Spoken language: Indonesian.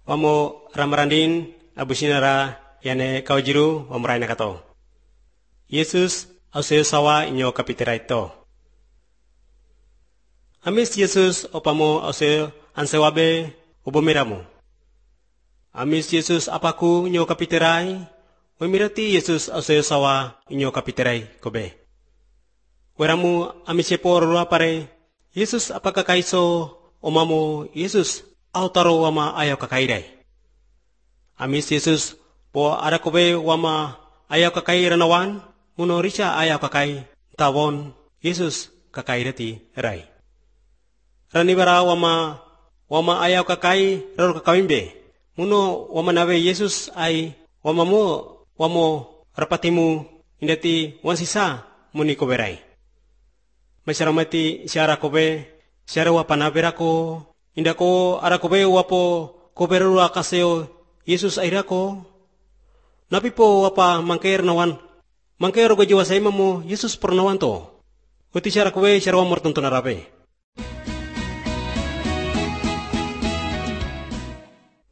Wamo ramarandin abusinara yane kaujiru wamrai nakato. Yesus auseo sawa inyo kapitera ito. Amis Yesus opamo auseo ansewabe ubomiramu. Amis Yesus apaku inyo kapiterai, wemirati Yesus auseo sawa inyo kapiterai kobe. Weramu amisepo rua pare, Yesus apaka kaiso omamo Yesus autaro wama ayaw kakairai. Amis Yesus po ada kobe wama ayaw kakai ranawan, muno rica ayaw kakai tawon Yesus kakairati rai. Ranibara wama ayaw kakai raro kakawimbe, muno wama nawe Yesus ay wamo rapatimu indati wansisa muni koberai. Masyaramati syara kobe, syara wapanabera ko, indako ara kobe wapo koberu akaseo Yesus airako. Napi po wapa mangkair nawan, mangkair go jiwa sa imamo Yesus pernawan to. Uti syara kobe syara wamor tuntunarabe.